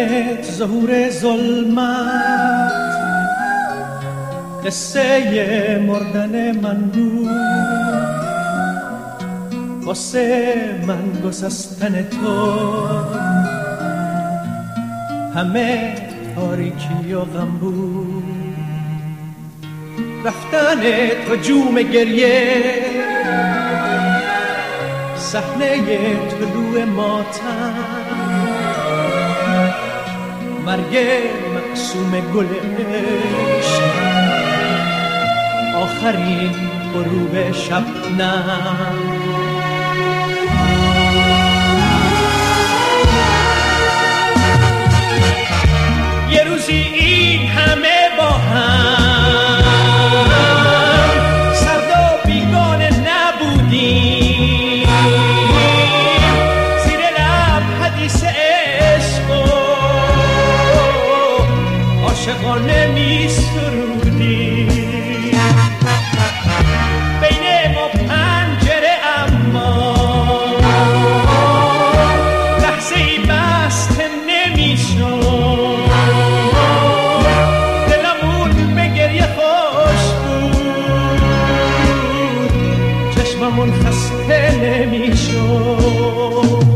دیدنت ظهور ظلمت، قصه مردن من بود، واسه من گسستن تو همه تاریکی و غم بود. رفتن تو جوم گریه، صحنه طلوع ماتم، مرگ مقسوم گل عشق، آخرین غروب شبنم. یه روزی این همه با هم سرد و بیگانه نبودیم، زیر لب حدیث عشق و عاشقانه می سرودیم. بین ما پنجره اما لحظه ای بسته نمی شد، دلمون به گریه خوش بود، چشممون خسته نمی شد.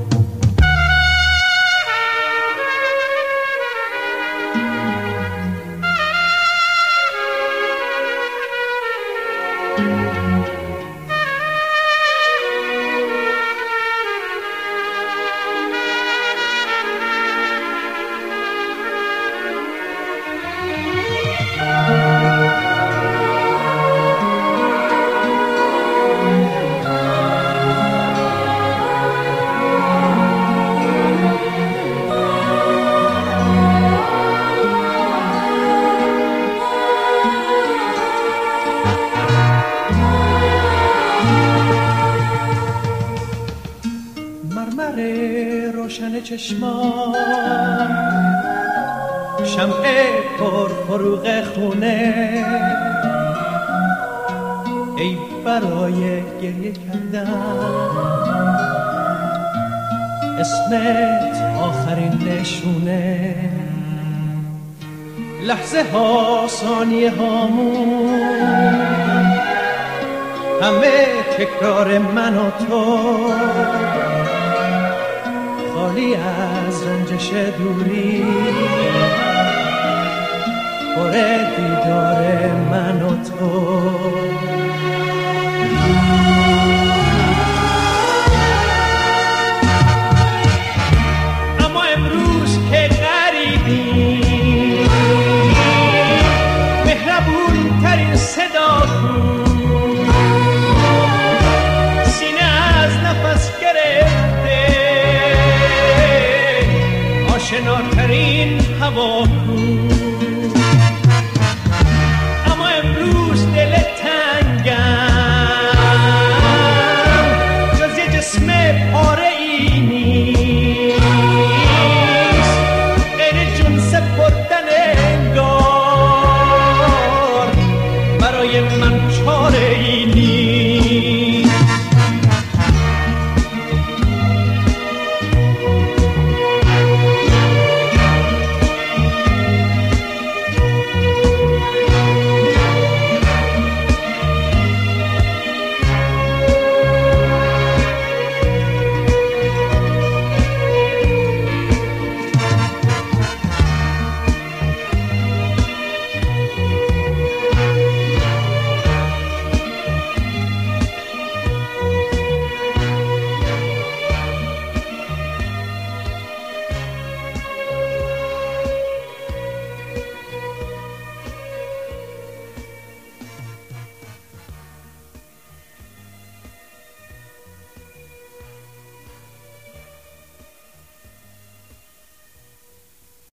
روشن چشمان، شمع پر فروغ خونه، ای برای گریه کردن اسمت آخرین نشونه. لحظه ها ثانیه هامون همه تکرار من و تو، خالی از رنجش دوری، پر دیدار من و تو. اما امروز که غریبیم، مهربون ترین صدا بود، سینه از نفس گرفته، آشناترین هوا بود.